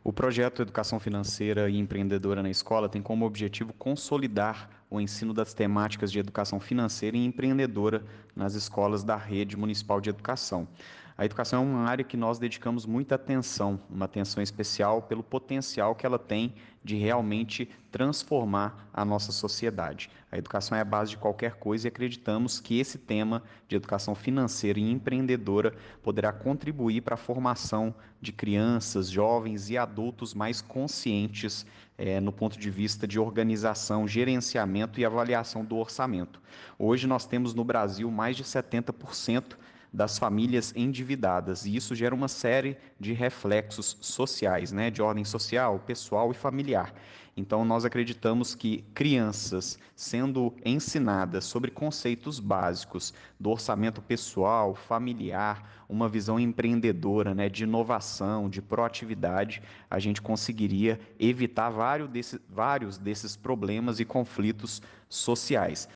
O projeto Educação Financeira e Empreendedora na Escola tem como objetivo consolidar o ensino das temáticas de educação financeira e empreendedora nas escolas da rede municipal de educação. A educação é uma área que nós dedicamos muita atenção, uma atenção especial pelo potencial que ela tem de realmente transformar a nossa sociedade. A educação é a base de qualquer coisa e acreditamos que esse tema de educação financeira e empreendedora poderá contribuir para a formação de crianças, jovens e adultos mais conscientes no ponto de vista de organização, gerenciamento e avaliação do orçamento. Hoje nós temos no Brasil mais de 70% das famílias endividadas, e isso gera uma série de reflexos sociais, né, de ordem social, pessoal e familiar. Então, nós acreditamos que crianças sendo ensinadas sobre conceitos básicos do orçamento pessoal, familiar, uma visão empreendedora, né, de inovação, de proatividade, a gente conseguiria evitar vários desses problemas e conflitos sociais.